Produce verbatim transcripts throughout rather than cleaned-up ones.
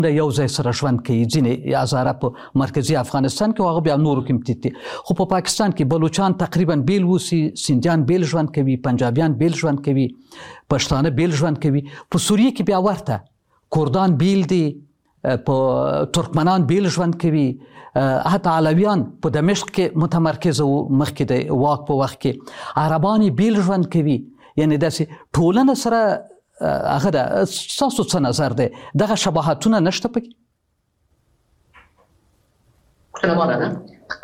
د یو ځای سره ژوند کوي، ځینې هزاره په مرکزي افغانستان کې او هغه بیا نورو کې متیت دي. خو په پاکستان کې بلوچان تقریبا بیل اوسي، سیندیان بیل ژوند کوي، پنجابیان بیل ژوند کوي، پښتانه بیل ژوند کوي. په سوریه کې بیا ورته کردان بیل دي، په ترکمنان بیل ژوند کوي، حتی علویان په دمشق کې متمرکز وو مخکې د واک په وخت کې، عربان بیل ژوند کوي. یعنی داسې ټولنه سره هغه ده. ستاسو څه نظر دی؟ دغه شباهتونه نشته پکې؟ پوښتنه مننه.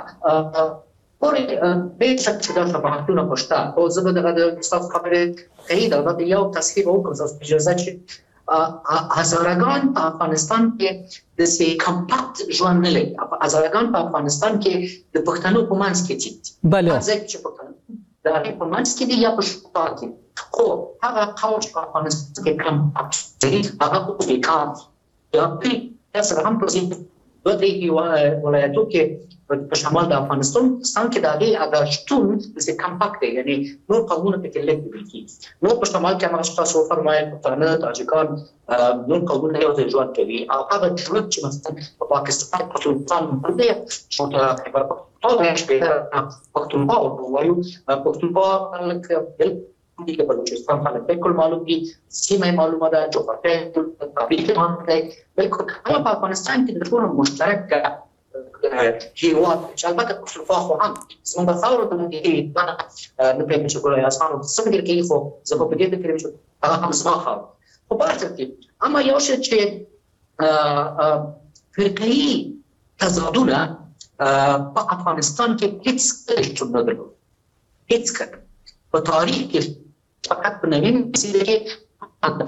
پورې بېشک چې دا شباهتونه خو شته، خو زه به دغه د ستاسو خبرې صحیح ده، دا یو تصحیح وکړم ستاسو په اجازه چې هزارگان په افغانستان کې د سي کمپاکت ژوند نه لري. هزارگان په افغانستان کې د پښتنو په منځ کې دي. بله. ځکه چې پښتنو د هغې په منځ کې دي یا په شمال کې. خو هغه قوم چې په افغانستان کې کمپاکت دي هغه په بیکار دي. یا پرې سره هم په ځینې دوه درې ولایتو کې په شمال د افغانستان کې د هغې هغه شتون داسې کمپاکت دی، یعنې نور قومونه پکې لږ لیدل کېږي. نور په شمال کې هماغه چې تاسو وفرمایل پښتانه، تاجکان، نور قومونه یو ځای ژوند کوي. او هغه ژوند چې مثلا په پاکستان پښتونستان موجود دی، چې خیبر پښتونخوا یې شپېته پښتونخوا ورته وایو، پښتونخوا خلک د بلوچستان خلک بالکل معلوم دي، سیمه یې معلومه ده، جغرافیه تاریخ یې معلوم دی. بالکل هغه په افغانستان کې د ټولو مشترک هیواد چې البته پښتونخوا خو هم زموږ په خاوره باندې کې نه پوهېږم چې ګولۍ اسمانو څه فکر کوي، خو زه په دې فکر یم چې هغه هم زما خاوره. خو په هر ترتیب اما یو شی چې فرقه‌ایي تضادونه په افغانستان کې هېڅ کله شتون نه درلود، هېڅ کله په تاریخ کې فقط په نوین مسیره کې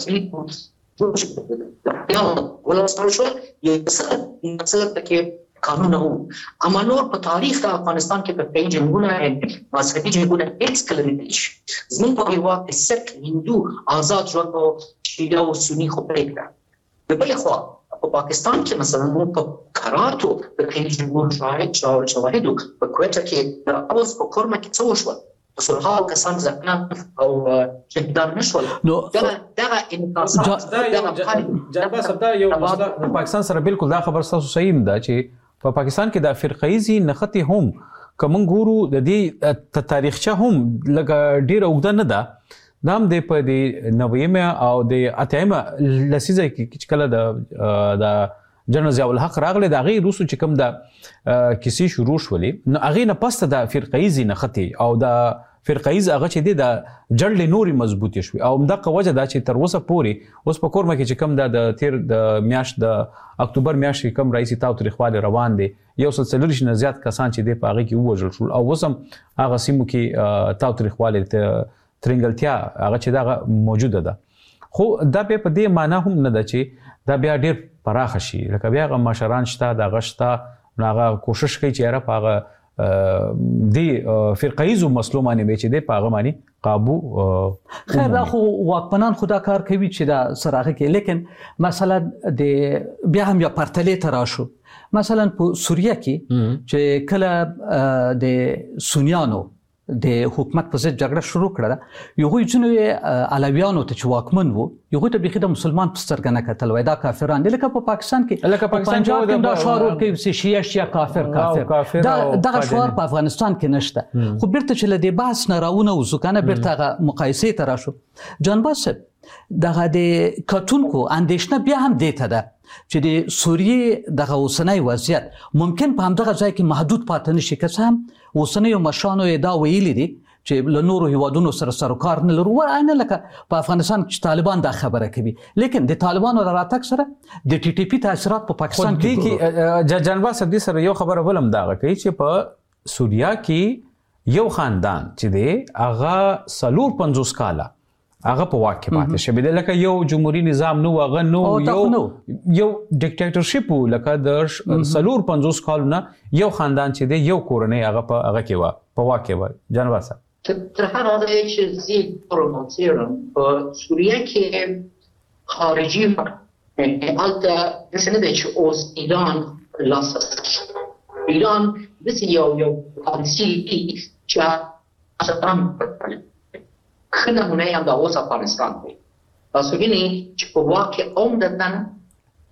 ولسمشر شو یو څه کې قانون وو. اما نور په تاریخ د افغانستان کې په پنځه جنګونه مذهبي جنګونه هېڅ کله نه دي شوي. زموږ په هېواد کې سک هندو آزاد ژوند او شیعه او سني خو پرېږده. د بلې خوا په پاکستان کې مثلا موږ په کراتو د پنځه جنګونو شواهد وو. په کویټه کې د اوس په کورمه کې څه وشول؟ سلها کسان زخمیان او شهیدان نشول. دغه دغه انتقادات جناب صاحب دا یو مسله د پاکستان سره بالکل دا خبر تاسو صحیح ده چې په پاکستان کې د فرقه‌ایزي نښتې هم کوم ګورو د دې تاریخچه هم لکه ډیره اوږده نه ده. دا هم د په د نویمه او د اتمه لسیزه کې چې کله د د جنرال ضیاء الحق راغله د هغې وروسته چې کوم د کیسې شروع شولې نو هغې نه پسته د فرقه‌ایزي نښتې او د فرقه‌ایز هغه چې دی د جړلې نورې مضبوطې شوې. او همدغه وجه ده چې تر اوسه پورې اوس په کورمه کې چې کوم د تیر د میاشت د اکتوبر میاشت کې کوم رئیسي تاوتریخوالی روان دی، یو سل څلوېښت نه زیات کسان چې دی په هغې کې ووژل شول او اوس هم هغه سیمو کې تاوتریخوالی ترنګلتیا هغه چې دغه موجوده ده. خو دا بیا په دې معنا هم نه ده چې دا بیا ډېر پراخه شي. لکه بیا هغه مشران شته، دغه شته، نو هغه کوشش کوي چې یاره په هغه د فرقه‌ایزو مسلو باندې به چې دی په هغه باندې قابو. خیر دا خو واکمنان خو دا کار کوي چې دا سره هغه کوي. لیکن مثلا د بیا هم یا پرتلې ته راشو، مثلا په سوریه کې چې کله د سنیانو د حکومت په ضد جګړه شروع کړه، یوه ځینې علویانو ته چې واکمن وو یوه ته بیخي د مسلمان په سترګه نه کتل، وایي دا کافران دي. لکه په پاکستان کې لکه پنجاب کې دا شعار ورکوي چې شیعه شیعه کافر کافر، دغه شعار په افغانستان کې نشته. خو بیرته چې له دې بحث نه راونه وځو که نه، بیرته هغه مقایسې ته راشو. جانباز صاحب دغه د کتونکو اندېښنه بیا هم دې ته ده چې د سوریې دغه اوسنی وضعیت ممکن په همدغه ځای کې محدود پاتې نه شي. که څه هم اوسنیو مشرانو یې دا ویلي دي چې له نورو هیوادونو سره سروکار نه لرو، نه لکه په افغانستان کې طالبان دا خبره کوي. لیکن د طالبانو له راتګ سره د ټي ټي پي تاثیرات په پاکستان کې جنبا صدی سره یو خبره ولم دا کوي چې په سوریا کې یو خاندان چې دی هغه څلور پنځوس کاله هغه په واک کې پاتې شوی دی. لکه یو جمهوریت نظام نو، هغه نو یو یو ډیکټیټرشپ وو. لکه د څلور پنځوس کالو نه یو خاندان چې دی یو کورنۍ هغه په هغه کې وه، په واک کې وه. جانبا صاحب تر هغه ځایه چې زه پروموڅیرم په سوریه کې خارجي هلته داسې نه دی چې اوس ایران لاسته ایران داسې یو یو پالیسي چې صدام ښه نمونه یې همدا اوس افغانستان دی. تاسو وینئ چې په واک کې عمدتاً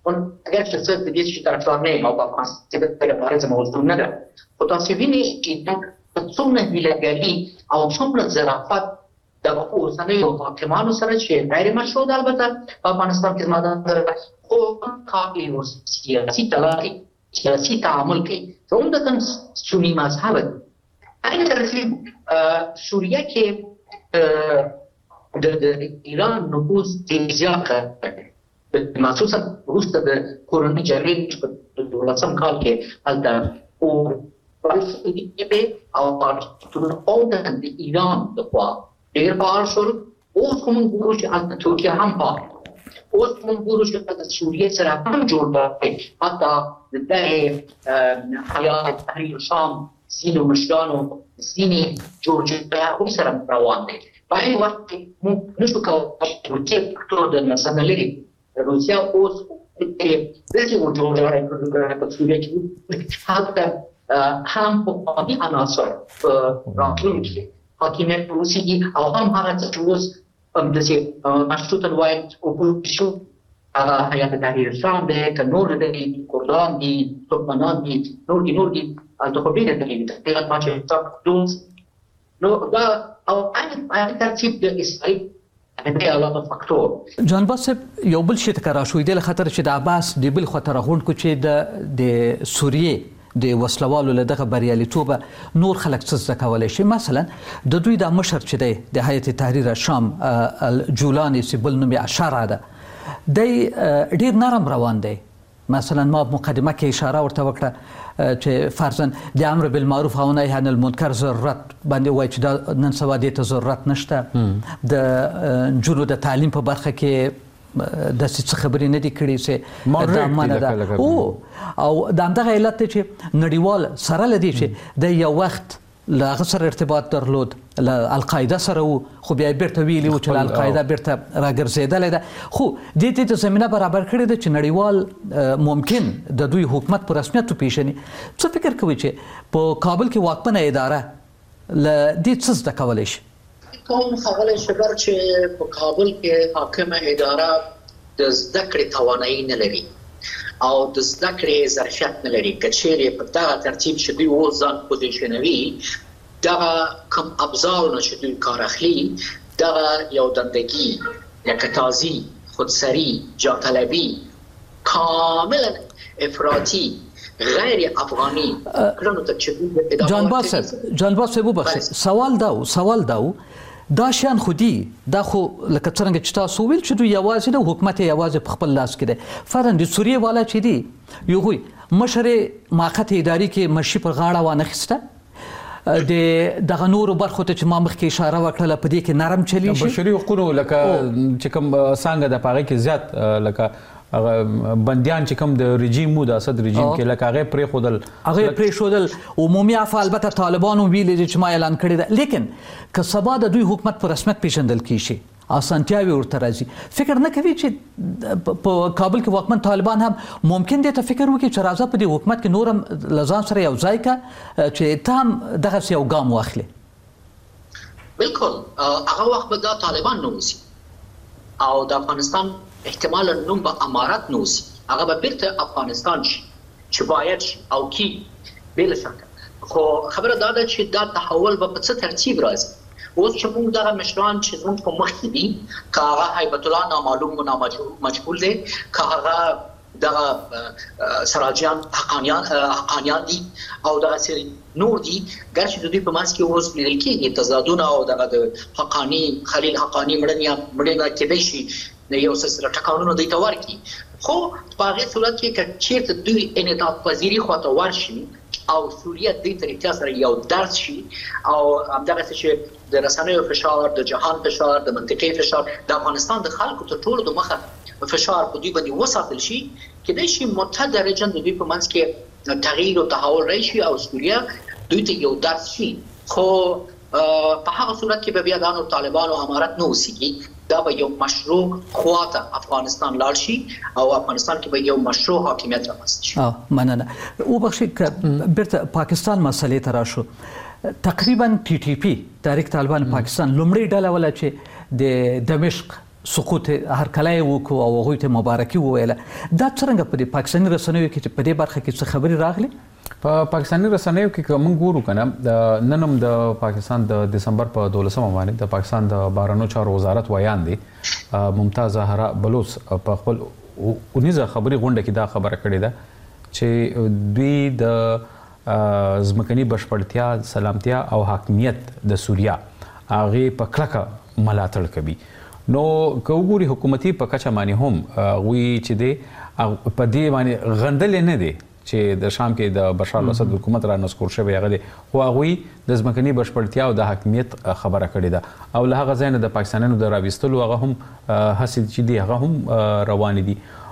اگر چې څه د دې چې طرفدار نه یم او په افغانستان کې لپاره زما موضوع نه ده، خو تاسو وینئ چې دا څومره هیلهګري او څومره ظرافت د اوسنیو حاکمانو سره چې غیر مشروع ده، البته په افغانستان کې زما د خو کافي او سیاسي تلاقي سیاسي تعامل کوي چې عمدتاً سني مذهب دي. هغې ترڅ سوریه کې د ایران نفوذ ډېر زیات دی، مخصوصا وروسته د کورنۍ جګړې په دولسم کال کې هلته او او د ایران لخوا ډېر فعال شول. اوس خو موږ ګورو چې هلته ترکیه هم فعال، اوس موږ ګورو چې د سوریې سره هم جوړ دی، حتی د دغې حیات تحریر شام ځینو مشرانو ځینې جوړجاړي هم سره روان دی. په هغې وخت کې موږ نشو کولی چې ترکیې فکتور د نظر نه لري. روسیه اوس داسې وجوړجاړی په سوریه کې هلته هم پخواني عناصر په راتلونکي کې حاکمیت وروسیږي او هم هغه څه چې اوس همداسې مشروطاً وایم اپوزیسیون هغه حیات تحریر شام دی، که نور دی، کردان دي، ترکمنان دي، نور دي نور دي هلته خو ډېرې ډلې دي تقریبا ما چې دوز نو دا او هغه ترتیب د اسرائیل جان باسب یو بل شي ته راشوي د خطر چې د عباس د بل خطر غونډ کو چې د د سوریې د وسلوالو له دغه بریالیتوب نور خلک څه زده کولی شي. مثلا د دوی د مشر چې دی د هیئت تحریر شام الجولاني چې بل نوم یې اشاره ده، دی ډېر نرم روان دی. مثلا ما مقدمه کې اشاره ورته وکړه چې فرضاً د امر بالمعروف او نهی عن المنکر ضرورت باندې وایي چې دا نن سبا دې ته ضرورت نشته. د نجونو د تعلیم په برخه کې داسې څه خبرې نه دي کړې چې دا منع ده او او د همدغه علت دی چې نړیوال سره له دې چې د یو وخت له هغه سره ارتباط درلود، له القاعده سره و، خو بیا یې بیرته ویلي و چې له القاعده بیرته راګرځېدلی ده. خو دې ته د زمینه برابر کړې ده چې نړیوال ممکن د دوی حکومت په رسمیت وپېژني. څه فکر کوئ چې په کابل کې واکمنه اداره له دې څه زده کولی شي؟ کوم ښاغلی شګر چې په کابل کې حاکمه اداره د زده کړې توانایي نه لري او د زده کړې ظرفیت نه لري، که چیرې په دغه ترتیب چې دوی اوس ځان پوزیشنوي، دغه کوم ابزارونه چې دوی کار اخلي، دغه یو دندګي لکه تازي، خودسري، جاطلبي، کاملا افراطي غیر افغانی کړنو ته چې جان باسب جان باسب وبخښئ، سوال دا سوال دا دا شان خودي دا خو لکه څنګه چې تاسو ویل چې دوی یوازې د حکومت یوازې په خپل لاس کې دی. فرضاً د سوریې والا چې دی یو هوی مشر ماقت اداري کې مشي پر غاړه وانخسته، د دغه نورو برخو ته چې ما مخکې اشاره وکړله په دې کې نرم چلی شي. بشري حقوقو لکه چې کوم څنګه د پاغې کې زیات لکه هغه بندیان چې کوم د رژیم مو د اسد رژیم کې لکه هغه پرې خودل هغه پرې شودل عمومي عفو البته طالبانو ویل چې ما اعلان کړی ده، لیکن که سبا د دوی حکومت په رسمیت پیژندل کیږي اسانتیاوي ورته راځي، فکر نه کوي چې په کابل کې واکمن طالبان هم ممکن دي ته فکر وکړي چې راځه په دې حکومت کې نورم لزان سره یو ځای کا چې ته هم دغه یو ګام واخلي؟ بالکل هغه وخت به دا طالبان نوسی او د افغانستان احتمالا نوم به امارت نوسی، هغه به بیرته افغانستان شي چې باید شي او کی بلا شک. خو خبره دا ده چې دا تحول به په څه ترتیب راځي. اوس چې موږ دغه مشران چې زموږ په مخ کې دي، که هغه هیبت الله نامعلوم و نامجهول دی، که هغه دغه سراجیان حقانیان حقانیان دي او دغه نور دي، ګرچې د دوی په منځ کې اوس لیدل کېږي تضادونه او دغه د حقاني خلیل حقاني مړینه کېدی شي د یو څه سره ټکانونه دوی ته ورکړي. خو په هغې صورت کې که چېرته دوی انعطاف پذیري خواته ورشي او سوریه دوی ته رښتیا سره یو درس شي او همدغسې چې د رسنیو فشار، د جهان فشار، د منطقې فشار، د افغانستان د خلکو تر ټولو د مخه فشار په دوی باندې وساتل شي، کېدای شي متدرجاً د دوی په منځ کې تغییر او تحول راشي او سوریه دوی ته یو درس شي. خو په هغه صورت کې به بیا دا نو طالبان او امارت نه اوسېږي، دا به یو مشروع خواته افغانستان لاړ شي او افغانستان کې به یو مشروع حاکمیت رامنځته شي. مننه. وبخښئ که بیرته پاکستان مسلې ته راشو، تقریبا ټي ټي پی تحریک طالبان پاکستان لومړی ډله وله چې د دمشق سقوط هرکلی وکړو او هغوی ته مبارکي وویله. دا څرنګه په دې پاکستاني رسنیو کې چې په دې برخه کې څه خبرې راغلي؟ په پاکستاني رسنیو کې که موږ ګورو که نه، نن هم د پاکستان د دسمبر په دولسمه باندې د پاکستان د بهرنیو چارو وزارت ویان دی ممتاز زهرا بلوچ په خپل اونیزه خبري غونډه کې دا خبره کړې ده چې دوی د ځمکني بشپړتیا، سلامتیا او حاکمیت د سوریا هغې په کلکه ملاتړ کوي. نو که وګوري حکومتي په کچه باندې هم هغوی چې دی په دې باندې غندلې نه دی چې د شام کې د بشار الاسد حکومت را نسکور شوی هغه دی، خو هغوی د ځمکني بشپړتیا او د حاکمیت خبره کړې ده او له هغه ځای نه د پاکستانیانو د راویستلو هغه هم هڅې چې دي هغه هم روانې دي.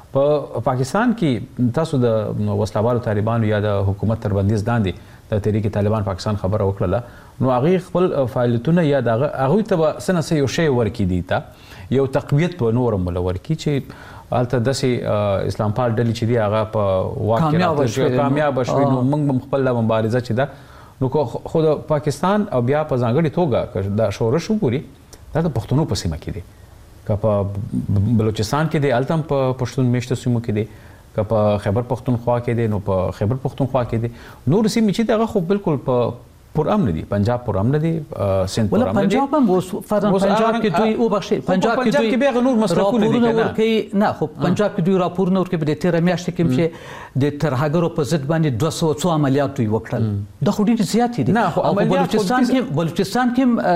په پاکستان کې تاسو د وسلوالو طالبانو یا د حکومت تر بندیز لاندې د تحریک طالبان پاکستان خبره وکړله، نو هغې خپل فعالیتونه یا د هغوی ته به څه نه څه یو شی ورکړي دي ته یو تقویت به نور هم له ورکړي چې هلته داسې اسلام پال ډلې چې دي هغه په واک کې کامیابه شوي، نو موږ هم خپله مبارزه چې ده نو خو د پاکستان او بیا په ځانګړې توګه که د شورش وګوري دا د پښتنو په سیمه کې دی، که په بلوچستان کې دی هلته هم په پښتون میشته سیمو کې دی، که په خیبر پښتونخوا کې دی نو په خیبر پښتونخوا کې دی. نور سیمې چې دي هغه خو بالکل په پرامن دي، پنجاب پرامن دي، سند پرامن دي. پنجاب هم اوس فرضاً پنجاب کې دوی وبخښئ پنجاب کې دوی بیا نور مسلکونه دي کنه نه، خو پنجاب کې دوی راپورونه ورکوي په دې تېره میاشت کې چې د ترهګرو په ضد باندې دوه سوه څو عملیات دوی وکړل. دا خو ډېرې زیاتې دي. او په بلوچستان کې بلوچستان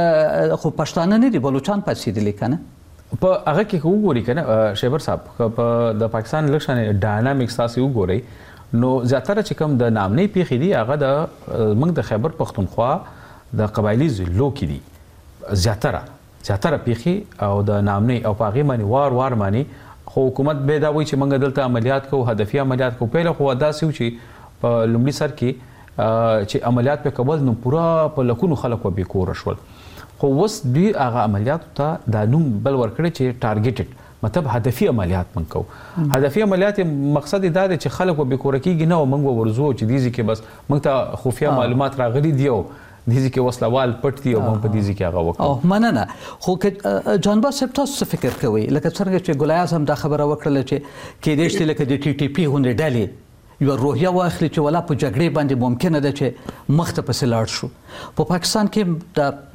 کې خو پښتانه نه دي، بلوچان پاتېدلي کنه. په هغه کې وګورئ کنه شیبر صاحب، په د پاکستان لکشن ډاینامیکس تاسو وګورئ نو زیاتره چې کوم د نامنۍ پیښې دي هغه د موږ د خیبر پښتونخوا د قبایلي ضلعو کې دي زیاتره زیاتره پیښې او د نامنۍ او په هغې باندې وار وار باندې خو حکومت بیا دا وایي چې موږ دلته عملیات کوو، هدفي عملیات کوو. پهله خو داسې و چې په لومړي سر کې چې عملیات پې کول نو پوره په لکونو خلک به بېکوره شول، خو اوس دوی هغه عملیاتو ته دا نوم بل ورکړی چې ټارګېټډ مطلب هدفي عملیات موږ کوو. هدفي عملیات مقصد دا دی چې خلک به بېکوره کېږي نه او موږ به ورځو چې دې ځای کې بس موږ ته خفیه معلومات راغلي دي او دې ځای کې وسلوال پټ دي او موږ په دې ځای کې هغه وکړو. مننه. خو که جانباز صاحب تاسو څه فکر کوئ لکه څرنګه چې ګل اعظم دا خبره وکړله چې کېدای شي لکه د ټي ټي پي غوندې ډلې یو روحیه واخلي چې ولا په جګړې باندې ممکنه ده چې مخ ته پسې لاړ شو. په پاکستان کې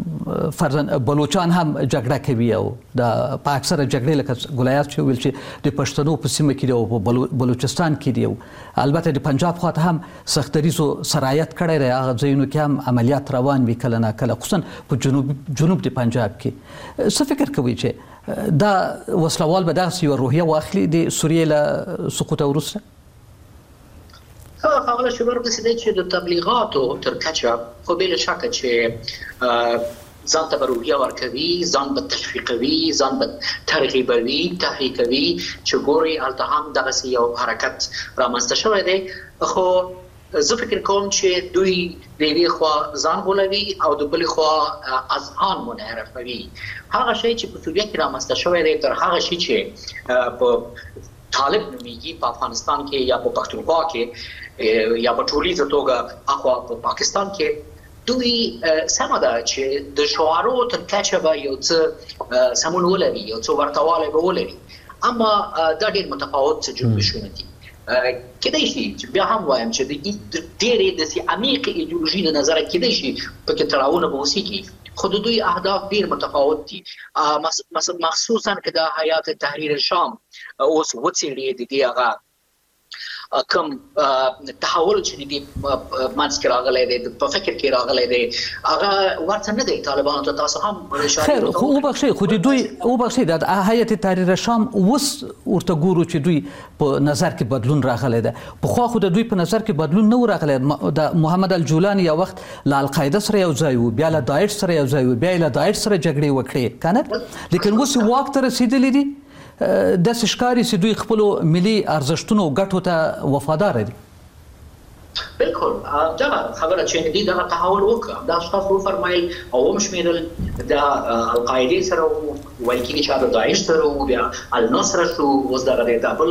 د فرضاً بلوچان هم جګړه کوي او د په اکثره جګړې لکه ګل اعظم چې ویل چې د پښتنو په سیمه کې دی او په بلوچستان کې دی، البته د پنجاب خواته هم سختدریزو سرایت کړی دی، هغه ځایونو کې هم عملیات روان وي کله نه کله، خصوصا په جنوب جنوب د پنجاب کې. څه فکر کوئ چې دا وسلوال به داسې یوه روحیه واخلي د سوریې له سقوطه وروسته؟ خواهد شبر دسته چې د تبلیغاتو تر کچه خو بلا شکه چې ځان ته روحیه ورکوي، ځان به تشویقوي، ځان به ترغیبوي، تحریکوي چې ګوري هلته هم دغسې یو حرکت رامنځته شوی دی. خو زه فکر کوم چې دوی د یوې خوا ځان غولوي او د بلې خوا اذهان منحرفوي. هغه شی چې په سوریه کې رامنځته شوی دی تر هغه شي چې په طالب نومیږي په افغانستان کې یا په پښتونخوا کې یا په ټولیزه توګه اخوا په پاکستان کې دوی سمه ده چې د شعارو تر کچه به یو څه سمون ولري، یو څه ورتهوالی به ولري، اما دا ډېر متفاوت جنبشونه دي. کېدای شي چې بیا هم وایم چې د ډېرې داسې عمیقې ایډیولوژي د نظره کېدای شي پکې تړاوونه به وسیږي، خو د دوی اهداف ډېر متفاوت دي. مخصوصا که د حیات تحریر شام اوس وڅېړي د دې هغه کم تحول چې دی منځ کې راغلی دی په فکر کې راغلی دی هغه ورته نه دی طالبانو ته. تاسو هم خیر خو وبخښئ خو د دوی وبخښئ د هیئت تحریر شام اوس ورته ګورو چې دوی په نظر کې بدلون راغلی دی. پخوا خو د دوی په نظر کې بدلون نه و راغلی. د محمد الجولاني یو وخت له القاعده سره یو ځای و، بیا له داعش سره یو ځای و، بیا له داعش سره جګړې وکړې کنه، لیکن اوس واک ته رسېدلی دي. داسې ښکاري چې دوی خپلو ملي ارزښتونو او ګټو ته وفاداره دي. بالکل دغه خبره چې دي دغه تحول وکړه، دا اشخاص وفرمایل او وشمېرل د القاعدې سره وایي کېږي چې هغه داعش سره و بیا النصر شو اوس دغه د بل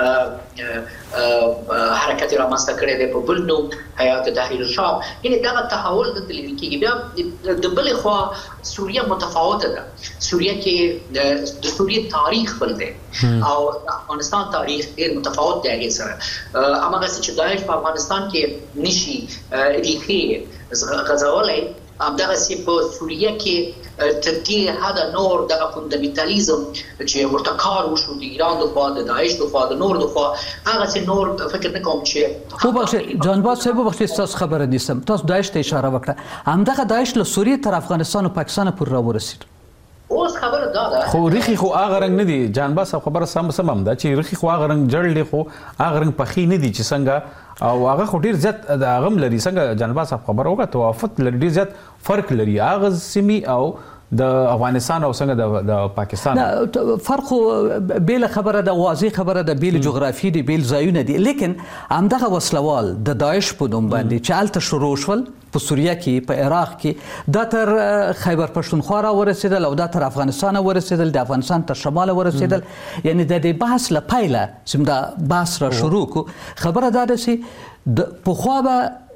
حرکت رامنځته کړی دی په بل نوم حیات تحریر شام. یعنې دغه تحول دلته لیدل کېږي. بیا د بلې خوا سوریه متفاوته ده. سوریه کې د سوریې تاریخ بل دی او افغانستان تاریخ ډېر متفاوت دی هغې سره. هماغسې چې داعش په افغانستان کې نشي ریښې غځولی، همدغسې په سوریه کې تر دې حده نور دغه فوندامنتالیزم چې ورته کار وشو د ایران لخوا، د داعش لخوا، د نور لخوا، هغسې نور فکر نه کوم چې وبخښئ جانباز صاحب، وبخښئ ستاسو خبره نیسم. تاسو داعش ته اشاره وکړه، همدغه داعش له سوریې تر افغانستان او پاکستان پورې راورسېد. اوس خبره دا ده خو ریخي خو هغه رنګ نه دي. جانباز صاحب خبره سم سم هم ده چې ریخي خو هغه رنګ جړ دی، خو هغه رنګ پخې نه دي چې څنګه، او هغه خو ډېر زیات د هغه هم لري. څنګه جانباز صاحب خبره وکړه، توافت لري، ډېر زیات فرق لري هغه سیمې او د افغانستان او څنګه د پاکستان. فرق بیل خبره ده، واضح خبره ده، بیل جغرافي دي، بیل ځایونه دي. لیکن همدغه وسلوال د داعش په نوم باندې چې هلته شروع شول په سوریه کې، په عراق کې، دا تر خیبر پښتونخوا را ورسېدل او دا تر افغانستان ورسېدل، د افغانستان تر شماله ورسېدل. یعنې د دې بحث له پیله چې دا بحث را شروع کو، خبره دا ده چې پخوا به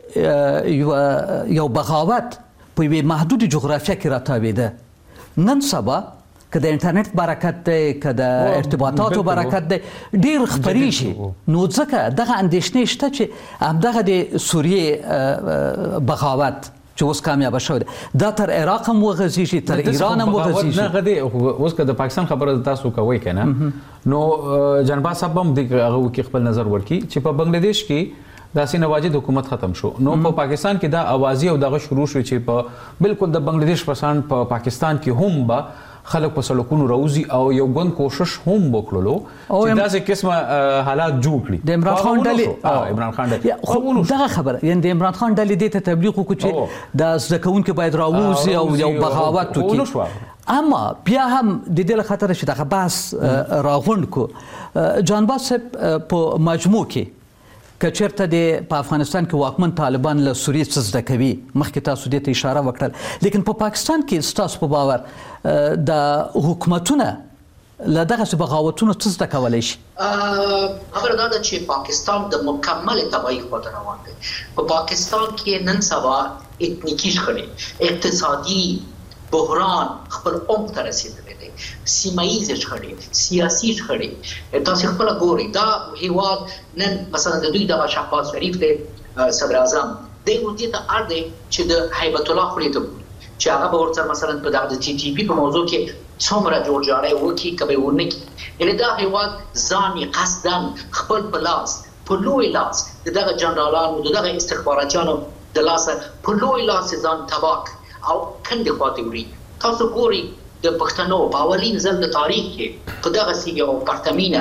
یو بغاوت په یوې محدودې جغرافیه کې راتاوېده. نن سبا که د انټرنیټ برکت دی، که د ارتباطاتو برکت دی، ډېر خپرېږي. نو ځکه دغه اندېښنې شته چې همدغه د سوریې بغاوت چې اوس کامیابه شوی دی، دا تر عراق هم وغځېږي، تر ایران هم وغځېږي. نه غدې اوس که د پاکستان خبره تاسو کوئ که نه، نو جانباز صاحب هم هغه وکړي خپل نظر ورکړي چې په بنګلادیش کې داسې نواجد حکومت ختم شو، نو په پاکستان کې دا اوازې او دغه شروع شو چې په بالکل د بنگلادیش پسان په پاکستان کې هم به خلک په سړکونو راوځي او یو ګوند کوشش هم وکړلو چې داسې قسمه حالات جوړ کړي. د عمران خان ډلې عمران خان ډلې دغه خبره، یعنې د عمران خان ډلې دې ته تبلیغ وکړو چې د زده کوونکي باید راووځي او یو بغاوت وکړي. اما بیا هم د دې له خاطره چې دغه بحث راغونډ کو، جانباز صاحب په مجموع کې که چېرته د په افغانستان کې واکمن طالبان له سوریې څه زده کوي، مخکې تاسو دې ته اشاره وکړل، لیکن په پاکستان کې ستاسو په باور د حکومتونه له دغسې بغاوتونو څه زده کولی شي؟ خبره دا ده چې پاکستان د مکملې تباهۍ خواته روان دی. په پاکستان کې نن سبا اتنیکي شخړې، اقتصادي بحران خپل عمق ته رسېدلی دی، سیمه ییزې شخړې، سیاسي شخړې. تاسې خپله ګورئ دا هېواد نن مثلا د دوی دغه شهباز شریف دی صدر اعظم، دی اوس دې ته اړ دی چې د هیبت الله خولې ته ګوري چې هغه به ورسره مثلا په دغه د ټي ټي پي په موضوع کې څومره جوړجاړی وکړي که به یې ونه کړي. یعنې دا هېواد ځان یې قصدا خپل په لاس، په لوی لاس د دغه جنرالانو، د دغه استخباراتیانو د لاسه په لوی لاس یې ځان تباه او کندې خواته وړي. تاسو ګورئ د پښتنو په اولین ځل د تاریخ کې په دغسې یو پرتمینه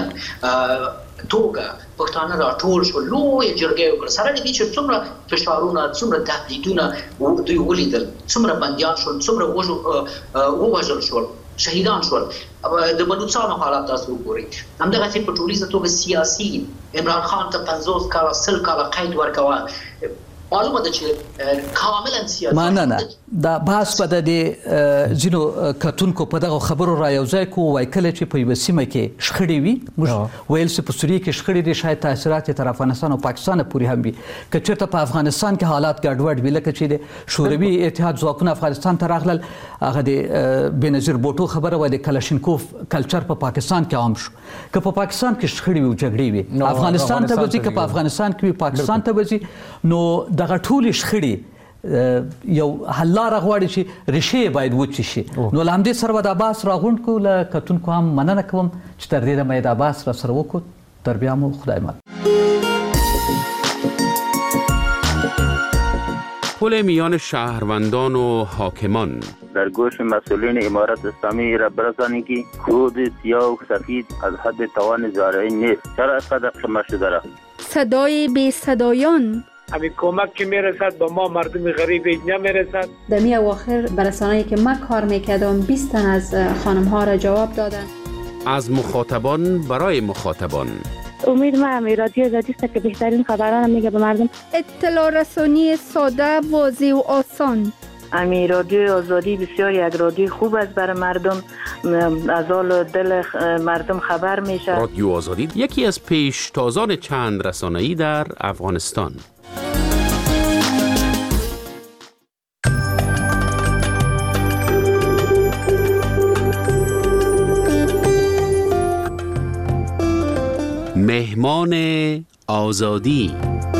توګه پښتانه راټول شول، لویه جرګه یې وکړه، سره له دې چې څومره فشارونه، څومره تهدیدونه دوی ولیدل، څومره بندیان شول، څومره ووژل شول، شهیدان شول. د بلوڅانو حالات تاسو وګورئ. همدغسې په ټولیزه توګه سیاسي عمران خان ته پنځوس کاله سل کاله قید ورکوه. معلومه ده چې کاملا سیاسي مننه. دا بحث به د ځینو کتونکو په دغه خبرو را یوځای کړو. وایي کله چې په یوه سیمه کې شخړې وي، موږ ویل چې په سوریې کې شخړې دي، شاید تاثیرات یې تر افغانستان او پاکستان پورې هم وي. که چېرته په افغانستان کې حالات ګډوډ وي، لکه چې د شوروي اتحاد ځواکونه افغانستان ته راغلل، هغه د بېنظیر بوټو خبره وه، د کلشینکوف کلچر په پاکستان کې عام شو. که په پاکستان کې شخړې وي او جګړې وي، افغانستان ته به ځي، که په افغانستان کې وي پاکستان ته به ځي. نو دغه ټولې شخړې یو حل لاره غواړي چې ریښې باید وچې شي. نو له همدې سره به دا بحث راغونډ کړو. له کتونکو هم مننه کوم چې تر دې دمه یې دا بحث را سره وکړو. تر بیا مو خدای مل. پل میان شهروندان و حاکمان در گوش مسئولین امارت اسلامی را برسانید که خود سیاه و سفید از حد توان زارعی نیست. چرا اینقدر خاموش شده رفت؟ صدای بی صدایان همین کمک که میرسد به ما مردم غریب نمیرسد. در می اواخر برسانه‌ای که من کار میکردم بیست تن از خانم ها را جواب دادن. از مخاطبان برای مخاطبان. امید من رادیو زادیست که بهترین خبران میگه به مردم. اطلاع رسانی ساده، واضح و آسان. امی رادیو آزادی بسیار یک رادیو خوب است برای مردم، از حال دل مردم خبر میشه. رادیو آزادی یکی از پیشتازان چند رسانه‌ای در افغانستان. مهمان آزادی.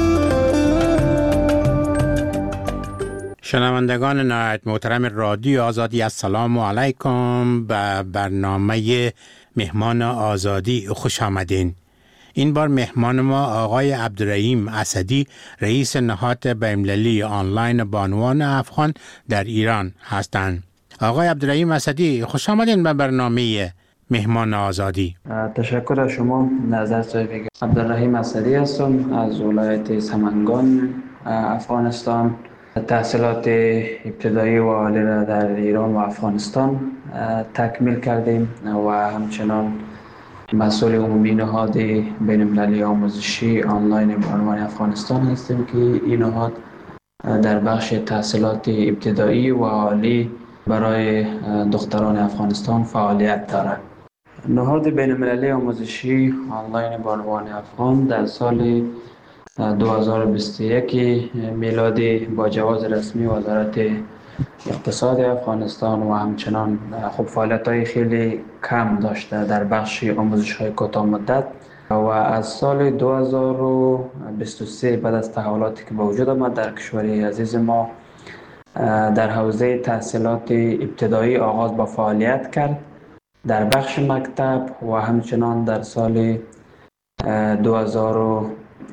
شنوندگان نهایت محترم رادیو آزادی، السلام علیکم. به برنامه مهمان آزادی خوش آمدین. این بار مهمان ما آقای عبدالرحیم اسدی، رئیس نهاد بین‌المللی آنلاین بانوان افغان در ایران هستند. آقای عبدالرحیم اسدی، خوش آمدین به برنامه مهمان آزادی. تشکر از شما. نظر صاحب عبدالرحیم اسدی هستم از ولایت سمنگان افغانستان. تحصیلات ابتدایی و عالی را در ایران و افغانستان تکمیل کردیم و همچنان مسئول عمومی نهاد بین‌المللی آموزشی آنلاین بانوان افغانستان هستیم که این نهاد در بخش تحصیلات ابتدایی و عالی برای دختران افغانستان فعالیت دارد. نهاد بین‌المللی آموزشی آنلاین بانوان افغان در سال دو هزار و بیست و یک میلادی با جواز رسمی وزارت اقتصاد افغانستان و همچنان خب فعالیت‌های خیلی کم داشته در بخش آموزش‌های کوتاه مدت و از سال دو هزار و بیست و سه بعد از تحولاتی که به وجود آمد در کشور عزیز ما در حوزه تحصیلات ابتدایی آغاز با فعالیت کرد در بخش مکتب و همچنان در سال دو هزار و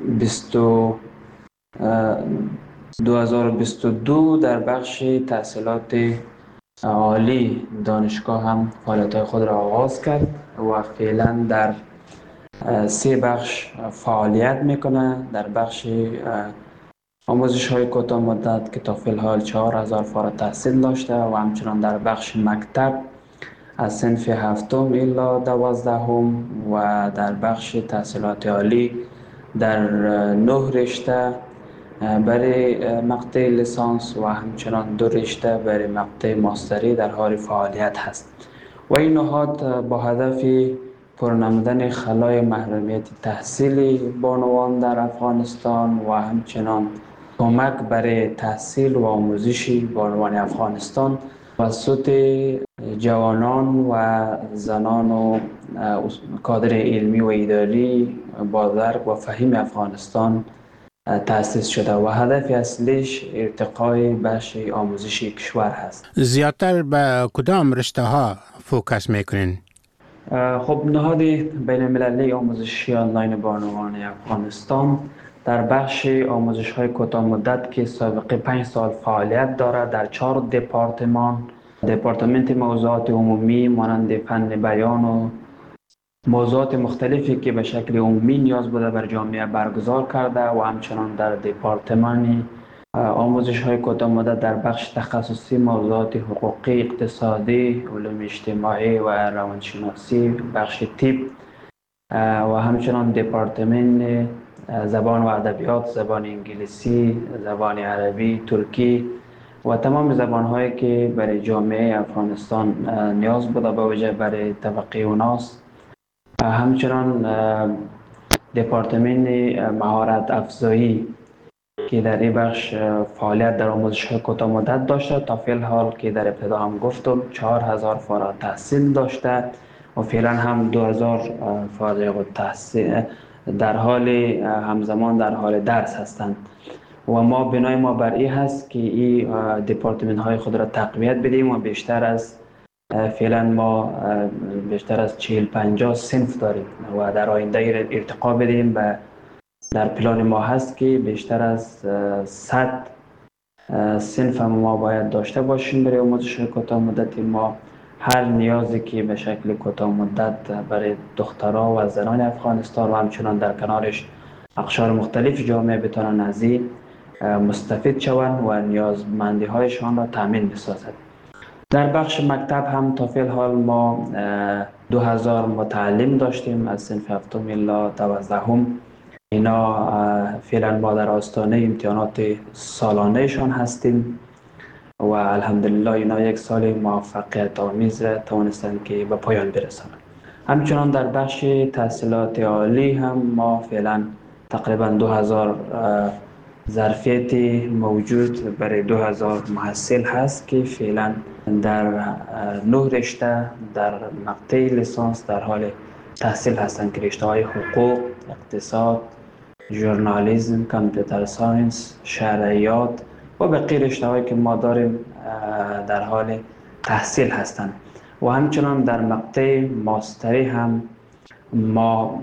بیست و دو در بخش تحصیلات عالی دانشگاه هم فعالیت‌های خود را آغاز کرد و فعلا در سه بخش فعالیت میکنه. در بخش آموزش‌های کوتاه مدت که تا فی الحال چهار هزار فارغ التحصیل داشته و همچنان در بخش مکتب از صنف هفتم الی دوازدهم و در بخش تحصیلات عالی در نه رشته برای مقطع لیسانس و همچنان دو رشته برای مقطع ماستری در حال فعالیت هست و این نهاد با هدف پرنمودن خلای محرومیت تحصیلی بانوان در افغانستان و همچنان کمک برای تحصیل و آموزش بانوان افغانستان توسط جوانان و زنان و کادر علمی و اداری با درک و فهم افغانستان تأسیس شده و هدف اصلیش ارتقای بخش آموزشی کشور هست. زیادتر به کدام رشته ها فوکس میکنین؟ خب نهاد بین‌المللی آموزشی آنلاین بانوان افغانستان در بخش آموزش های کوتاه مدت که سابقه پنج سال فعالیت دارد در چهار دپارتمان، دپارتمنت موضوعات عمومی مانند فن بیان و موضوعات مختلفی که به شکل عمومی نیاز بوده بر جامعه برگزار کرده و همچنان در دپارتمان آموزش های کوتاه مدت در بخش تخصصی موضوعات حقوقی، اقتصادی، علوم اجتماعی و روانشناسی، بخش طب و همچنان دپارتمان زبان و ادبیات، زبان انگلیسی، زبان عربی، ترکی و تمام زبان‌هایی که برای جامعه افغانستان نیاز بوده به وجه برای طبقه اوناست. همچنان دپارتمان مهارت افزایی که در این بخش فعالیت در آموزش‌های کوتاه مدت داشته تا فعل حال که در ابتدا هم گفتم چهار هزار فارغ التحصیل داشته و فعلا هم دو هزار فارغ التحصیل در حال همزمان در حال درس هستند و ما بنای ما بر این هست که این دپارتمان های خود را تقویت بدیم و بیشتر از فعلا ما بیشتر از چهل پنجاه صنف داریم و در آینده ارتقا بدیم و در پلان ما هست که بیشتر از صد صنف هم ما باید داشته باشیم برای آموزش کوتاه مدت. ما هر نیازی که به شکل کوتاه مدت برای دخترها و زنان افغانستان و همچنان در کنارش اقشار مختلف جامعه بتوانند از این مستفید شوند و نیازمندی هایشان را تامین بسازد. در بخش مکتب هم تا فعل حال ما دو هزار متعلم داشتیم از صنف هفتم الی دوازدهم. اینا فعلا ما در آستانه امتحانات سالانهشان هستیم و الحمدلله اینا یک سال موفقیت آمیز را توانستند که به پایان برسانند. همچنان در بخش تحصیلات عالی هم ما فعلا تقریبا دو هزار ظرفیت موجود برای دو هزار محصل هست که فعلا در نه رشته در مقطع لیسانس در حال تحصیل هستند که رشته های حقوق، اقتصاد، ژورنالیسم، کامپیوتر ساینس، شرعیات و بقیه رشته هایی که ما داریم در حال تحصیل هستند. و همچنان در مقطع ماستری هم ما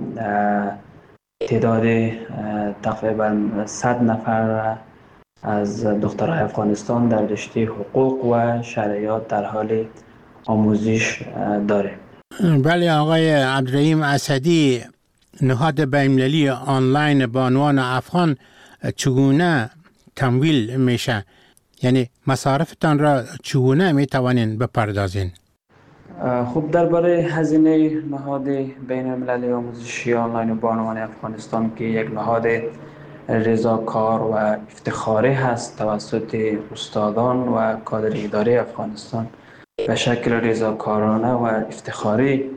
تعداد تقریبا صد نفر از دخترای افغانستان در رشته حقوق و شرعیات در حال آموزش داریم. بله آقای عبدالرحیم اسدی، نهاد بین‌المللی آنلاین بانوان افغان چگونه تمویل میشه؟ یعنی مصارفتان را چگونه میتوانین بپردازین؟ خب درباره هزینه نهاد بین المللی آموزشی آنلاین بانوان افغانستان که یک نهاد رضاکار و افتخاری هست توسط استادان و کادر اداری افغانستان به شکل رضاکارانه و افتخاری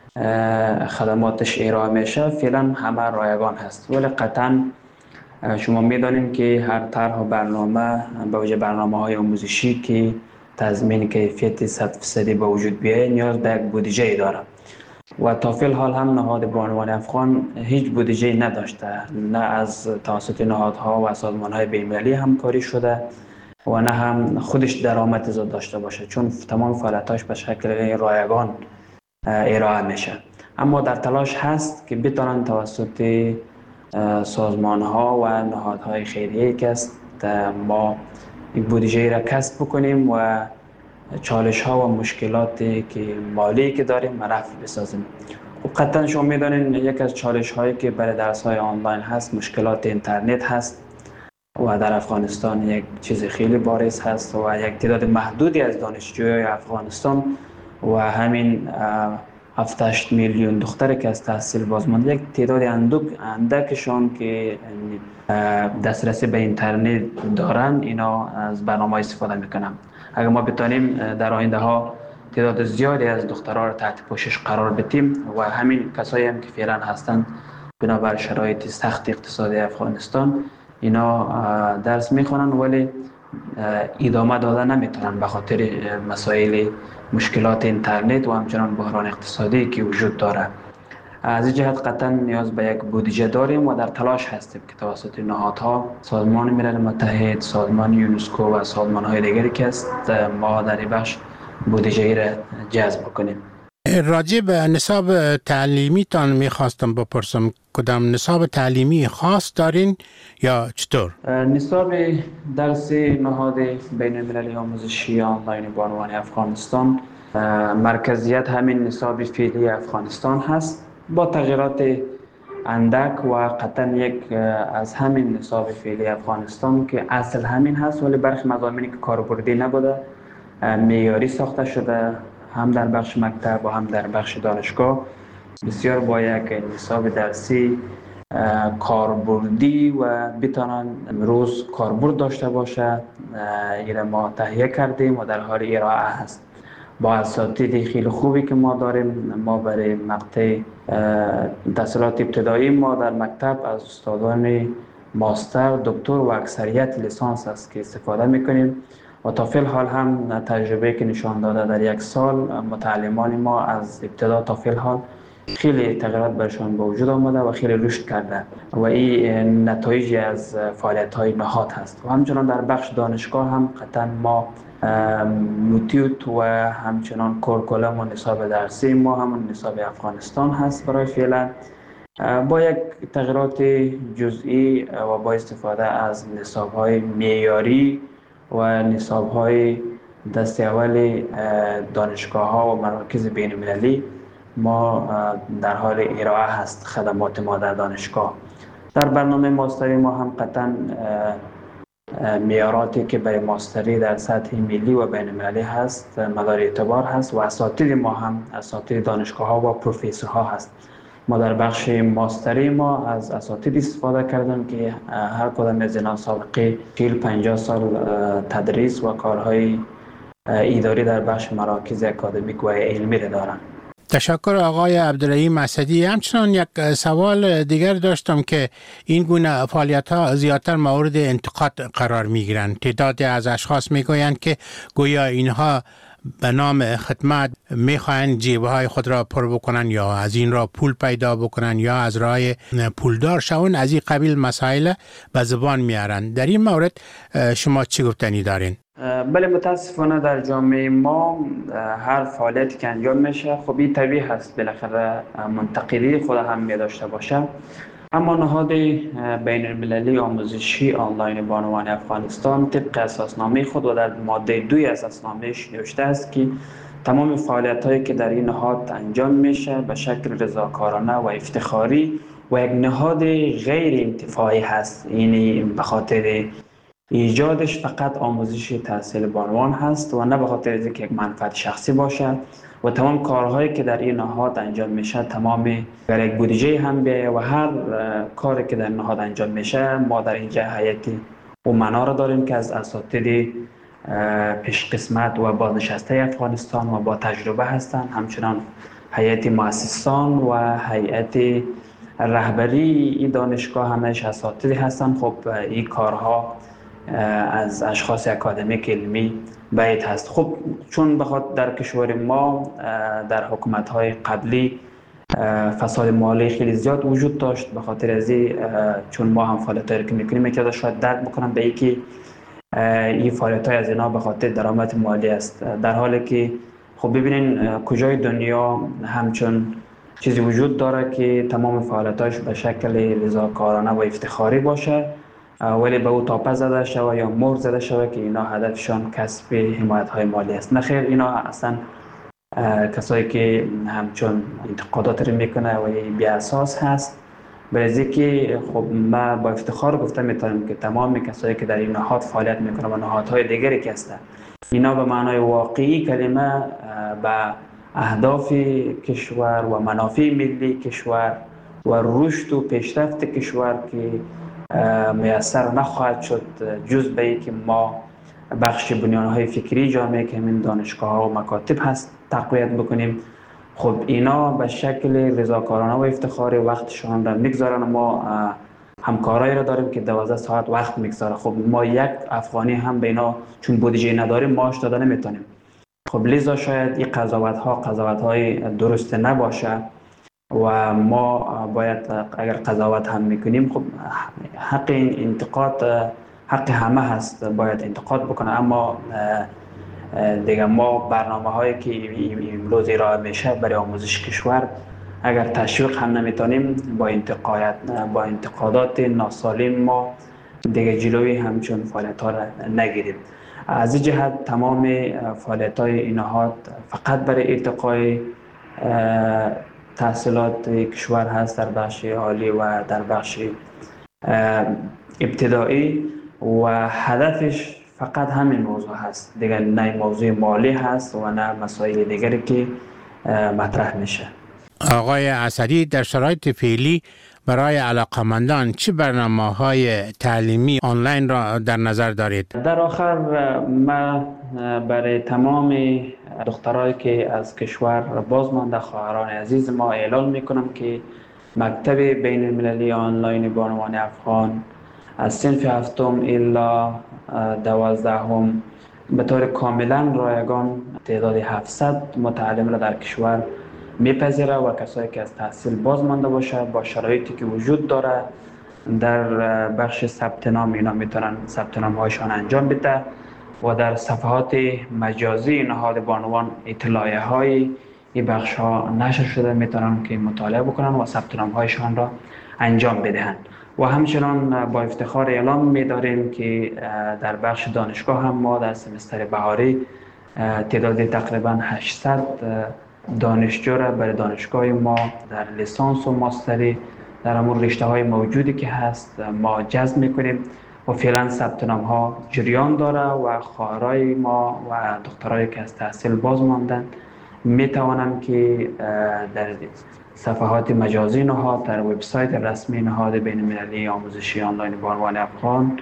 خدماتش ارائه میشه، فعلا همه رایگان هست. ولی قطعا شما میدانید که هر طرح و برنامه به وجه برنامه های آموزشی که تضمین کیفیت صد درصدی به وجود بیاید نیاز به یک بودجه داره و تا فی الحال هم نهاد بانوان افغان هیچ بودجه نداشته، نه از توسط نهادها و سازمانهای بین‌المللی همکاری شده و نه هم خودش درآمد زیاد داشته باشه، چون تمام فعالیتاش به شکل رایگان ارائه میشه. اما در تلاش هست که بتونن توسط سازمانها و نهادهای خیریه که است ما این بودجه را کسب بکنیم و چالش ها و مشکلاتی که مالی که داریم رفع بسازیم. خب قطعا شما میدانید یک از چالش هایی که برای درس های آنلاین هست مشکلات اینترنت هست و در افغانستان یک چیز خیلی بارز هست و یک تعداد محدودی از دانشجوی افغانستان و همین هفت هشت میلیون دختری که از تحصیل بازمانده یک تعداد اندک اندکشان که دسترسی به اینترنت دارن اینا از برنامه استفاده میکنن. اگر ما بتونیم در آینده ها تعداد زیادی از دخترها را تحت پوشش قرار بدیم و همین کسایی هم که فعلا هستند بنابر شرایط سخت اقتصادی افغانستان اینا درس میخونن ولی ادامه داده نمیتونن به خاطر مسائل مشکلات اینترنت و همچنان بحران اقتصادی که وجود داره. از این جهت قطعا نیاز به یک بودجه داریم و در تلاش هستیم که توسط نهادها، سازمان ملل متحد، سازمان یونسکو و سازمان‌های دیگری که است ما در این بخش بودجه را جذب کنیم. راجع به نصاب تعلیمی تان میخواستم بپرسم، کدام نصاب تعلیمی خاص دارین یا چطور؟ نصاب درس نهاد بین المللی آموزشی آنلاین بانوان افغانستان مرکزیت همین نصاب فعلی افغانستان هست با تغییرات اندک و قطعا یک از همین نصاب فعلی افغانستان که اصل همین هست ولی برخی مضامینی که کاربردی نبوده معیاری ساخته شده هم در بخش مکتب و هم در بخش دانشگاه بسیار با یک نصاب درسی کاربردی و بتانن امروز کاربرد داشته باشه ایره ما تهیه کردیم و در حال ارائه هست با اساتید خیلی خوبی که ما داریم. ما برای مقطع تحصیلات ابتدایی ما در مکتب از استادان ماستر، دکتر و اکثریت لیسانس است که استفاده میکنیم و تا فی الحال هم تجربه که نشان داده در یک سال متعلمان ما از ابتدا تا فی الحال خیلی تغییرات برشان به وجود آمده و خیلی رشد کرده و این نتایجی از فعالیت های نهاد هست. و همچنان در بخش دانشگاه هم قطعا ما موتیوت و همچنان کورکولم و نصاب درسی ما همون نصاب افغانستان هست برای فعلا با یک تغییرات جزئی و با استفاده از نصاب های معیاری و نصاب های دست اول دانشگاه ها و مراکز بین المللی ما در حال ارائه هست خدمات ما در دانشگاه. در برنامه ماستری ما هم قطعا معیاراتی که برای ماستری در سطح ملی و بین المللی هست مدار اعتبار هست و اساتید ما هم اساتید دانشگاه ها و پروفسورها هست. ما در بخش ماستری ما از اساتید استفاده کردیم که هر کدام از اینا سابقه چهل پنجاه سال تدریس و کارهای اداری در بخش مراکز اکادمیک و علمی را دارند. تشکر آقای عبدالرحیم اسدی. همچنان یک سوال دیگر داشتم که این گونه فعالیت ها زیادتر مورد انتقاد قرار می گیرند. تعدادی از اشخاص می گویند که گویا اینها به نام خدمت می خواهند جیبه های خود را پر بکنن یا از این را پول پیدا بکنن یا از راه پولدار شون، از این قبیل مسائل به زبان میارند. در این مورد شما چی گفتنی دارین؟ بله، متاسفانه در جامعه ما هر فعالیتی که انجام میشه خب این طبیعی هست بالاخره منتقدی خود هم می داشته باشه، اما نهاد بین المللی آموزشی آنلاین بانوان افغانستان طبق اساسنامه خود و در ماده دوی اساسنامهش نوشته است که تمام فعالیت هایی که در این نهاد انجام میشه به شکل رضاکارانه و افتخاری و یک نهاد غیر انتفاعی هست. یعنی به خاطر ایجادش فقط آموزش تحصیل بانوان هست و نه به خاطر اینکه یک منفعت شخصی باشد و تمام کارهایی که در این نهاد انجام میشه تمام در یک بودجه هم بیایه و هر کاری که در نهاد انجام میشه ما در اینجا هیئت امنا را داریم که از اساتید پیش قسمت و بازنشسته افغانستان و با تجربه هستند، همچنان هیئت مؤسسان و هیئت رهبری این دانشگاه همش اساتید هستند. خب این کارها از اشخاص اکادمیک علمی باید هست. خب چون بخاطر در کشور ما در حکومت‌های قبلی فساد مالی خیلی زیاد وجود داشت، به خاطر از این چون ما هم فعالیت‌هایی که می‌کنیم می‌تونه شاید درک بکنم به اینکه این فعالیت‌های از اینا به خاطر درآمد مالی است، در حالی که خب ببینین کجای دنیا همچون چیزی وجود داره که تمام فعالیت‌هاش به شکل رضاکارانه و افتخاری باشه ولی به او تاپه زده شود یا مهر زده شود که اینا هدفشان کسب حمایت‌های مالی است. نخیر، اینا اصلا کسایی که همچون انتقادات رو میکنه و بی اساس هست. برای که خب ما با افتخار گفته میتونم که تمام کسایی که در این نهاد فعالیت میکنه و نهادهای دیگری که هستند اینا به معنای واقعی کلمه به اهداف کشور و منافع ملی کشور و رشد و پیشرفت کشور که میسر نخواهد شد جز به ای که ما بخش بنیانهای فکری جامعه که همین دانشگاه ها و مکاتب هست تقویت بکنیم. خب اینا به شکل رضاکارانه و افتخاری وقتشان را میگذارن. ما همکارایی را داریم که دوازده ساعت وقت میگذاره. خب ما یک افغانی هم به اینا چون بودجه نداریم معاش داده نمیتونیم. خب لذا شاید این قضاوت ها قضاوت های درست نباشه و ما باید اگر قضاوت هم میکنیم خب حق این انتقاد حق همه هست، باید انتقاد بکنه، اما دیگه ما برنامه هایی که امروز ارائه میشه برای آموزش کشور اگر تشویق هم نمیتونیم با انتقادات با انتقادات ناسالم ما دیگه جلوی همچون فعالیت ها را نگیریم. از این جهت تمام فعالیت های این نهاد فقط برای ارتقای تحصیلات کشور هست در بخش عالی و در بخش ابتدایی و هدفش فقط همین موضوع هست، دیگه نه موضوع مالی هست و نه مسائل دیگری که مطرح میشه. آقای اسدی، در شرایط فعلی برای علاقمندان چه برنامه‌های تعلیمی آنلاین را در نظر دارید؟ در آخر ما برای تمام دخترایی که از کشور بازمانده خواهران عزیز ما اعلان میکنم که مکتب بین المللی آنلاین بانوان افغان از صنف هفتم الا دوازدهم به طور کاملا رایگان تعداد هفتصد متعلم را در کشور میپذیره و کسایی که از تحصیل باز مانده باشه با شرایطی که وجود داره در بخش ثبت نام اینا میتونن ثبت نام هایشان انجام بده و در صفحات مجازی نهاد بانوان اطلاعیه های این بخش ها نشر شده میتونن که مطالعه بکنن و ثبت نام هایشان را انجام بدهند. و همچنان با افتخار اعلام می‌داریم که در بخش دانشگاه هم ما در سمستر بهاری تعداد تقریبا هشتصد دانشجو را برای دانشگاه ما در لیسانس و ماستری در همون رشته‌های موجودی که هست ما جذب می‌کنیم و فعلا ثبت نام ها جریان داره و خواهرای ما و دخترایی که از تحصیل باز ماندن میتوانند که در صفحات مجازی نهاد، در وبسایت رسمی نهاد بین المللی آموزشی آنلاین بانوان افغان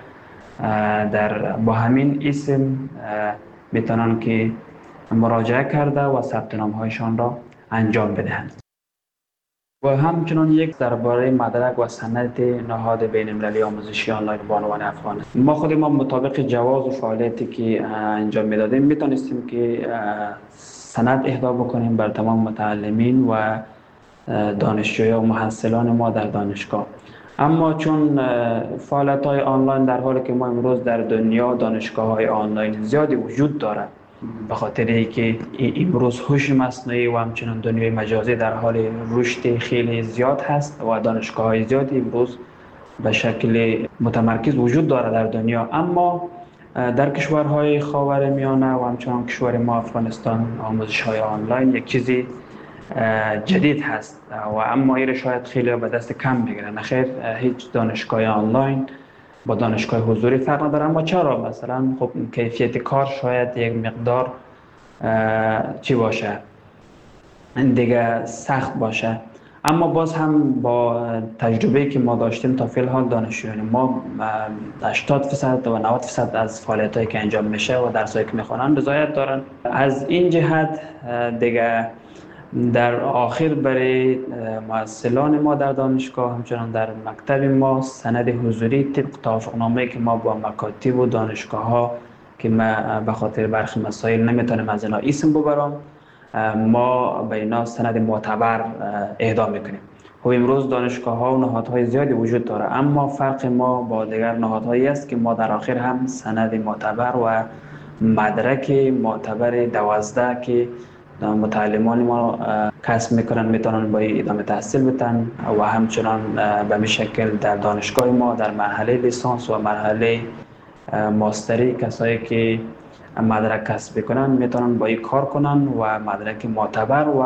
در با همین اسم میتونن که مراجعه کرده و ثبت نام هایشان را انجام بدهند. و همچنان یک درباره مدرک و سند نهاد بین المللی آموزشی آنلاین بانوان افغان، ما خود ما مطابق جواز و فعالیتی که انجام میدادیم میتونستیم که سند اهدا بکنیم بر تمام متعلمین و دانشجویان و محصلان ما در دانشگاه. اما چون فعالیت های آنلاین در حالی که ما امروز در دنیا دانشگاه های آنلاین زیادی وجود دارد، به خاطر اینکه امروز هوش مصنوعی و همچنین دنیای مجازی در حال رشد خیلی زیاد هست و دانشگاه های زیادی امروز به شکل متمرکز وجود دارد در دنیا، اما در کشورهای خاورمیانه و همچنین کشور ما افغانستان آموزش های آنلاین یک چیزی جدید هست و اما این شاید خیلی به دست کم بگیرن. نخیر، هیچ دانشگاه آنلاین با دانشگاه حضوری فرق نداره، اما چرا؟ مثلا خب کیفیت کار شاید یک مقدار چی باشه دیگه سخت باشه، اما باز هم با تجربه‌ای که ما داشتیم تا فی الحال دانشجویان ما هشتاد درصد و نود درصد از فعالیتایی که انجام میشه و درسایی که میخوانن رضایت دارن. از این جهت دیگه در آخر برای محصلان ما در دانشگاه همچنان در مکتب ما سند حضوری طبق توافقنامه‌ای که ما با مکاتب و دانشگاه ها که ما به خاطر برخی مسائل نمیتونیم از اینا اسم ببرم، ما به اینا سند معتبر اهدا میکنیم. خب امروز دانشگاه ها و نهادهای زیادی وجود داره، اما فرق ما با دیگر نهادهایی است که ما در آخر هم سند معتبر و مدرک معتبر دوازده که متعلمان ما کسب میکنن میتونن با ادامه تحصیل بتن و همچنان به می شکل در دانشگاه ما در مرحله لیسانس و مرحله ماستری کسایی که مدرک کسب کنن میتونن با این کار کنن و مدرک معتبر و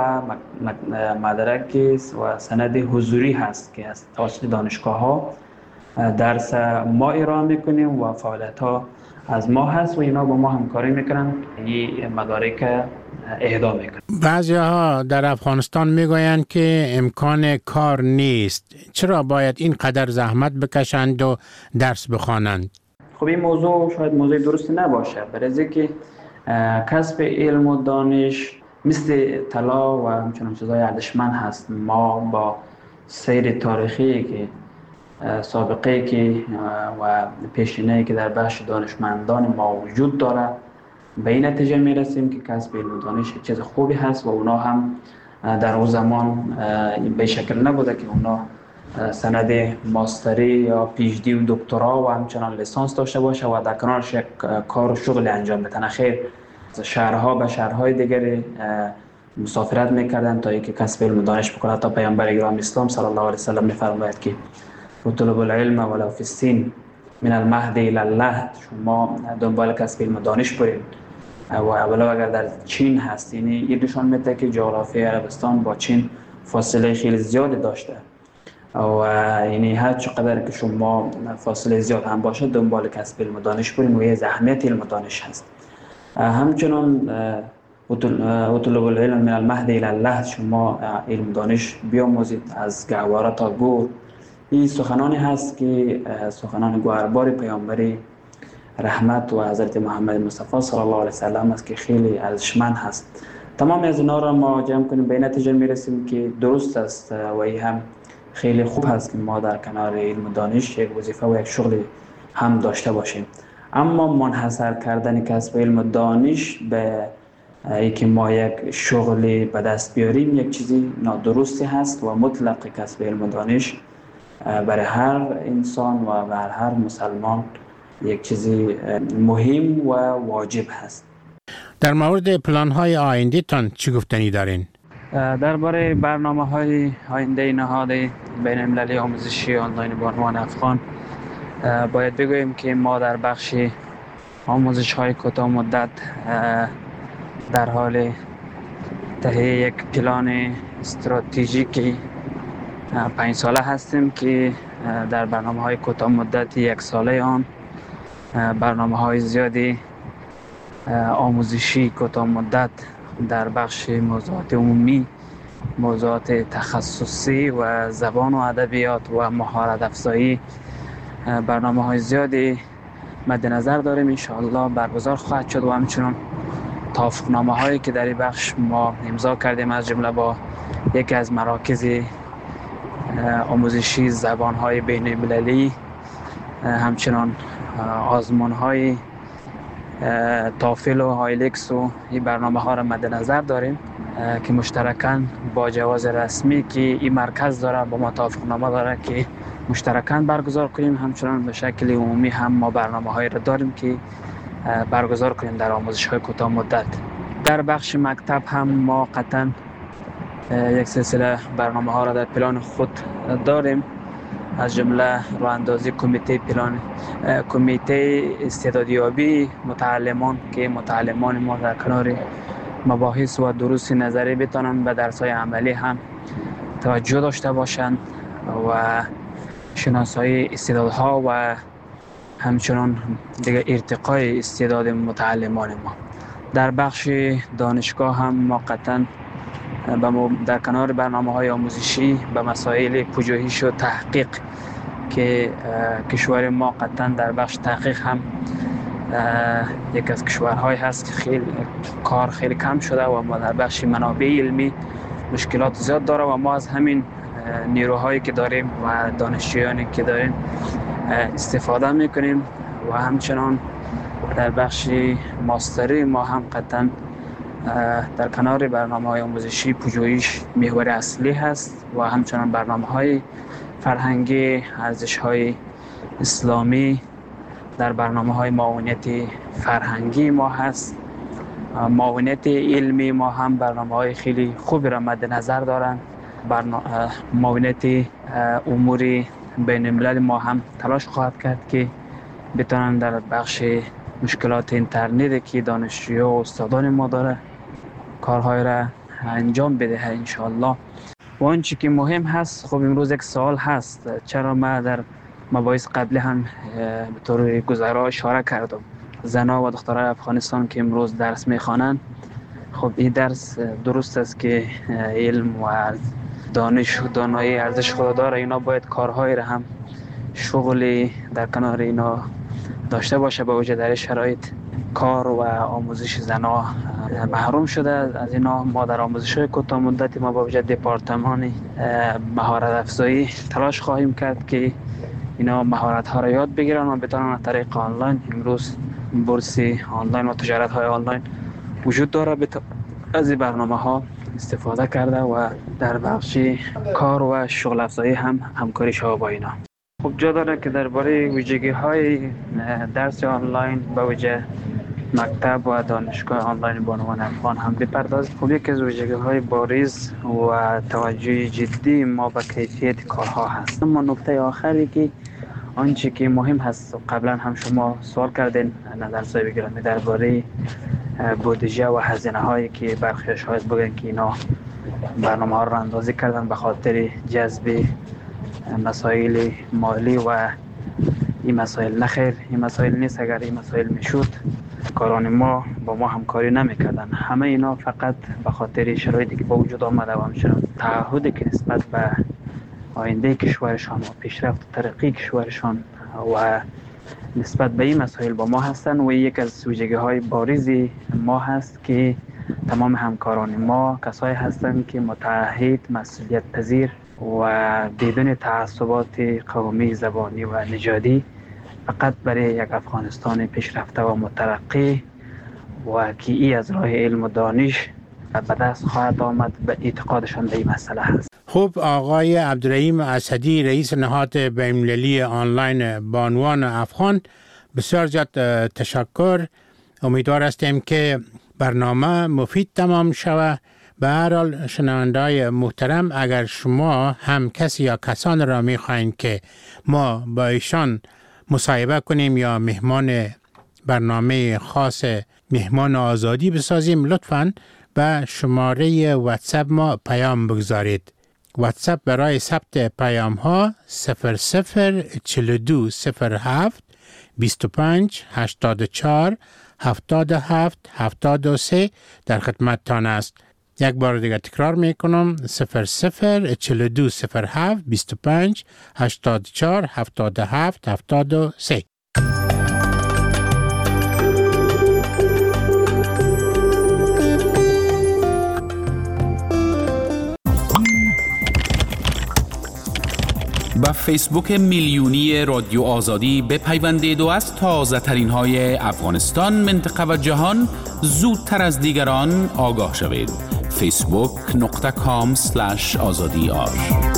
مدرک و سند حضوری هست که از توسط دانشگاه ها درس ما ارائه میکنیم و فعالیت ها از ما هست و اینا با ما همکاری میکنن، این مدارک اهدا میکنن. بعضی ها در افغانستان میگویند که امکان کار نیست، چرا باید این قدر زحمت بکشند و درس بخوانند؟ خب این موضوع شاید موضوع درستی نباشه، برای که کسب علم و دانش مثل طلا و همچنان چیزهای ارزشمند هست. ما با سیر تاریخی که سابقه که و پیشینه‌ای که در بخش دانشمندان ما وجود داره به این نتیجه میرسیم که کسب علم و دانش چیز خوبی هست و اونا هم در اون زمان به شکل نبوده که اونا سند ماستری یا پی اچ دی و دکترا و همچنان لیسانس داشته باشه و در کنارش یک کار و شغل انجام بدن. خیر، شهرها به شهرهای دیگری مسافرت میکردن تا اینکه کسب علم و دانش بکنه. تا پیامبر گرامی اسلام صلی الله علیه و سلم میفرماید که اطلبوا العلم ولو فی الصین من المهد الی اللحد، شما دنبال کسب علم و دانش برید و اولا اگر در چین هست، یعنی این نشان میده که جغرافی عربستان با چین فاصله خیلی زیادی داشته و یعنی هر چقدر که شما فاصله زیاد هم باشه دنبال کسب علم و دانش برید و یه اهمیت علم و دانش هست. همچنان اطلبوا العلم من المهد الی اللحد، شما علم و دانش بیاموزید از گهواره تا گور. این سخنانی هست که سخنان گوهربار پیامبر رحمت و حضرت محمد مصطفی صلی الله علیه و سلم است که خیلی ارزشمند هست. تمام از اینا را ما جمع کنیم به نتیجه میرسیم که درست است و این هم خیلی خوب هست که ما در کنار علم و دانش یک وظیفه و یک شغل هم داشته باشیم، اما منحصر کردن کسب علم و دانش به اینکه ما یک شغلی به دست بیاریم یک چیزی نادرستی هست و مطلق کسب علم و دانش برای هر انسان و برای هر مسلمان یک چیزی مهم و واجب هست. در مورد پلان های آینده تان چی گفتنی دارین؟ درباره برنامه های آینده نهاد بین المللی آموزشی آنلاین بانوان افغان باید بگوییم که ما در بخش آموزش های کوتاه مدت در حال تهیه یک پلان استراتژیکی پنج ساله هستیم که در برنامه های کوتاه مدت یک ساله آن برنامه های زیادی آموزشی کوتاه مدت در بخش موضوعات عمومی موضوعات تخصصی و زبان و ادبیات و مهارت افزایی برنامه های زیادی مد نظر داریم. ان شاء الله برگزار خواهد شد و همچنین توافقنامه هایی که در این بخش ما امضا کردیم از جمله با یکی از مراکز آموزشی زبان های بین المللی، همچنین آزمون های تافل و هایلکس و این برنامه ها را مد نظر داریم که مشترکاً با جواز رسمی که این مرکز داره با ما توافقنامه داره که مشترکاً برگزار کنیم. همچنین به شکل عمومی هم ما برنامه هایی را داریم که برگزار کنیم در آموزش های کوتاه مدت. در بخش مکتب هم ما قطعاً یک سلسله برنامه ها را در پلان خود داریم، از جمله راه اندازی کمیته پلان کمیته استعدادیابی متعلمان که متعلمان ما در کنار مباحث و دروس نظری بتونن به درس‌های عملی هم توجه داشته باشند و شناسایی استعدادها و همچنان دیگه ارتقای استعداد متعلمان ما. در بخش دانشگاه هم ما قطعاً در کنار برنامه‌های آموزشی به مسائل پژوهش و تحقیق که کشور ما قطعاً در بخش تحقیق هم یک از کشورهای هست که خیلی کار خیلی کم شده و ما در بخش منابع علمی مشکلات زیاد داره و ما از همین نیروهایی که داریم و دانشجویانی که داریم استفاده میکنیم و همچنان در بخش ماستری ما هم قطعاً در کنار برنامه‌های آموزشی پژوهش محور اصلی هست و همچنان برنامه‌های فرهنگی، ارزش‌های اسلامی در برنامه‌های معاونت فرهنگی ما هست. معاونت علمی ما هم برنامه‌های خیلی خوبی را مد نظر دارند. برنامه معاونت امور بین الملل ما هم تلاش خواهد کرد که بتونن در بخش مشکلات اینترنت که دانشجوها و استادان ما داره کارهای را انجام بده ان شاء الله. و آنچه که مهم هست، خب امروز یک سوال هست، چرا ما در مباحث قبلی هم به طور گذرا اشاره کردم زنها و دخترای افغانستان که امروز درس میخوانند. خب این درس درست است که علم و دانش و دانایی ارزش خود داره، اینا باید کارهای را هم شغلی در کنار اینا داشته باشه. با وجود در شرایط کار و آموزش زنها محروم شده از اینا. ما در آموزش کوتاه مدتی ما با وجود دپارتمان مهارت افزایی تلاش خواهیم کرد که اینا مهارت ها را یاد بگیرن و بتونن از طریق آنلاین، امروز بورس آنلاین و تجارت های آنلاین وجود داره، از این برنامه ها استفاده کرده و در بخش کار و شغل افزایی هم همکاری شود با اینا. خب جا داره که درباره ویژگی های درس آنلاین با وجه مکتب و دانشگاه آنلاین بانوان افغان هم بپردازیم. خب یکی از ویژگی های بارز و توجه جدی ما به کیفیت کارها هست. اما نکته آخری که آنچه که مهم هست، قبلا هم شما سوال کردین نظر صاحب گرامی درباره بودجه و هزینه هایی که برخی شاید بگن که اینا برنامه ها رو اندازی کردن به خاطر جذب مسائل مالی و این مسائل نخیر، این مسائل نیست. اگر این مسائل میشد کاران ما با ما همکاری نمیکردن. همه اینا فقط به خاطر شرایطی که با وجود آمده و همچنان تعهدی که نسبت به آینده کشورشان و پیشرفت و ترقی کشورشان و نسبت به این مسائل با ما هستن و یک از ویژگی های بارزی ما هست که تمام همکاران ما کسایی هستند که متعهد، مسئولیت پذیر و بدون تعصبات قومی، زبانی و نژادی فقط برای یک افغانستان پیشرفته و مترقی و که ای از راه علم و دانش به دست خواهد آمد به اعتقادشان به این مسئله هست. خب آقای عبدالرحیم اسدی رئیس نهاد بین‌المللی آنلاین بانوان افغان، بسیار زیاد تشکر. امیدوار هستیم که برنامه مفید تمام شود. به هر حال شنونده‌های محترم، اگر شما هم کسی یا کسان را می‌خواهید که ما با ایشان مصاحبه کنیم یا مهمان برنامه خاص مهمان آزادی بسازیم، لطفاً به شماره واتساپ ما پیام بگذارید. واتساپ برای ثبت پیام ها صفر صفر چهل و دو صفر هفت بیست و پنج هشتاد و چهار هفتاد و هفت هفتاد و سه در خدمتتان است. یک بار دیگه تکرار میکنم صفر صفر چهل و دو صفر هفت بیست و پنج هشتاد و چهار هفتاد و هفت هفتاد و سه. با فیسبوک میلیونی رادیو آزادی بپیوندید و از تازه ترین های افغانستان، منطقه و جهان زودتر از دیگران آگاه شوید. فیسبوک نقطه کام سلش آزادی آر